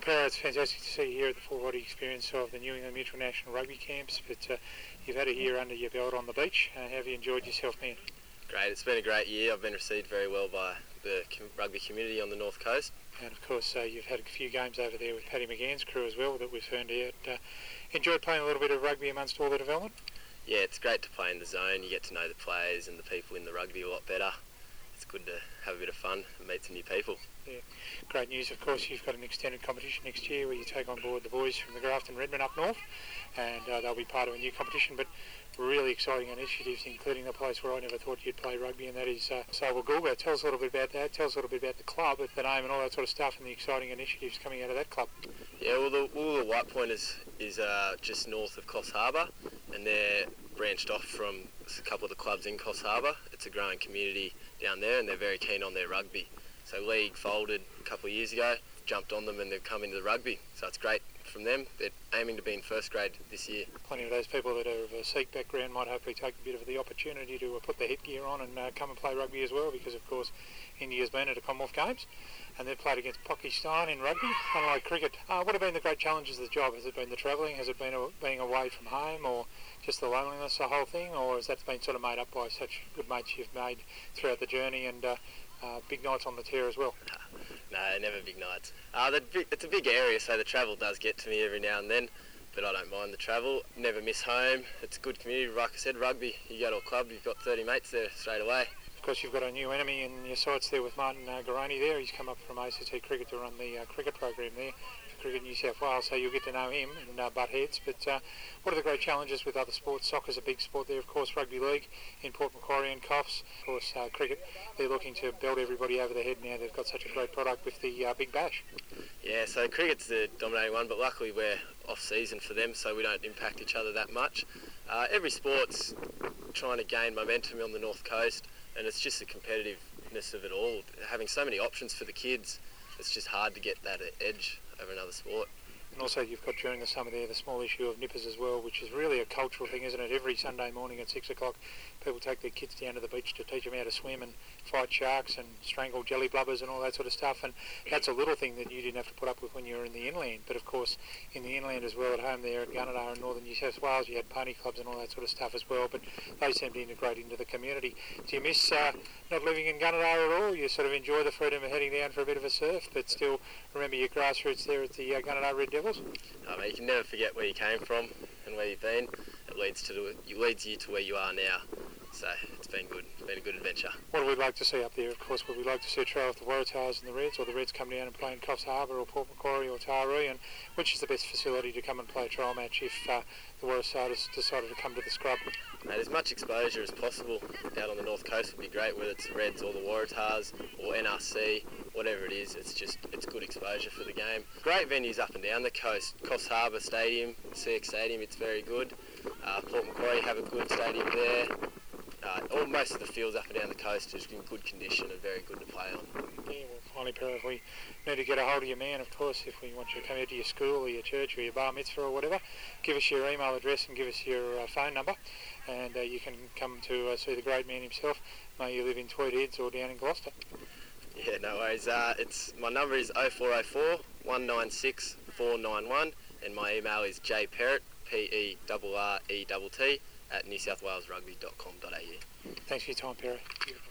Para, it's fantastic to see you here at the full body experience of the New England Mutual National Rugby Camps, but you've had a year under your belt on the beach. How have you enjoyed yourself, man? Great, it's been a great year. I've been received very well by the rugby community on the North Coast. And of course you've had a few games over there with Paddy McGann's crew as well that we've turned out. Enjoyed playing a little bit of rugby amongst all the development? Yeah, it's great to play in the zone. You get to know the players and the people in the rugby a lot better. It's good to have a bit of fun and meet some new people. Yeah, great news. Of course, you've got an extended competition next year where you take on board the boys from the Grafton Redmond up north, and they'll be part of a new competition. But really exciting initiatives, including the place where I never thought you'd play rugby, and that is Salwagulga. Tell us a little bit about that. Tell us a little bit about the club, the name, and all that sort of stuff, and the exciting initiatives coming out of that club. Yeah, well, the White Pointers is just north of Coffs Harbour, and they're branched off from a couple of the clubs in Coffs Harbour. It's a growing community down there, and they're very keen on their rugby. So League folded a couple of years ago, jumped on them, and they've come into the rugby. So it's great from them. They're aiming to be in first grade this year. Plenty of those people that are of a Sikh background might hopefully take a bit of the opportunity to put the headgear on and come and play rugby as well, because of course India's been at the Commonwealth Games and they've played against Pakistan in rugby, unlike cricket. What have been the great challenges of the job? Has it been the travelling? Has it been being away from home, or just the loneliness, the whole thing, or has that been sort of made up by such good mates you've made throughout the journey and big nights on the tear as well? No, never big nights. It's a big area, so the travel does get to me every now and then, but I don't mind the travel. Never miss home. It's a good community. Like I said, rugby, you go to a club, you've got 30 mates there straight away. Of course, you've got a new enemy in your sights there with Martin Garoni there. He's come up from ACT Cricket to run the cricket program there for Cricket New South Wales, so you'll get to know him and butt heads. But what are the great challenges with other sports? Soccer's a big sport there, of course, rugby league in Port Macquarie and Coffs. Of course, cricket, they're looking to belt everybody over the head now. They've got such a great product with the Big Bash. Yeah, so cricket's the dominating one, but luckily we're off-season for them, so we don't impact each other that much. Every sport's trying to gain momentum on the North Coast, and it's just the competitiveness of it all. Having so many options for the kids, it's just hard to get that edge over another sport. And also you've got during the summer there the small issue of nippers as well, which is really a cultural thing, isn't it? Every Sunday morning at 6 o'clock people take their kids down to the beach to teach them how to swim and fight sharks and strangle jelly blubbers and all that sort of stuff, and that's a little thing that you didn't have to put up with when you were in the inland. But of course in the inland as well, at home there at Gunnedah in northern New South Wales, you had pony clubs and all that sort of stuff as well, but they seem to integrate into the community. Do you miss not living in Gunnedah at all? You sort of enjoy the freedom of heading down for a bit of a surf, but still remember your grassroots there at the Gunnedah Red Devils? You can never forget where you came from and where you've been. It leads you to where you are now. So it's been good. It's been a good adventure. What would we like to see up there? Of course, would we like to see a trial of the Waratahs and the Reds, or the Reds come down and play in Coffs Harbour or Port Macquarie or Taree? And which is the best facility to come and play a trial match if the Waratahs decided to come to the scrub? As much exposure as possible out on the North Coast would be great, whether it's the Reds or the Waratahs or NRC, whatever it is. It's good exposure for the game. Great venues up and down the coast. Coffs Harbour Stadium, CX Stadium, it's very good. Port Macquarie have a good stadium there. Most of the fields up and down the coast is in good condition and very good to play on. Yeah, well, finally, Para, if we need to get a hold of your man, of course, if we want you to come out to your school or your church or your bar mitzvah or whatever, give us your email address and give us your phone number, and you can come to see the great man himself. May you live in Tweed Heads or down in Gloucester. Yeah, no worries. My number is 0404 196 491, and my email is jperrett, PERRETT, at newsouthwalesrugby.com.au. Thanks for your time, Para.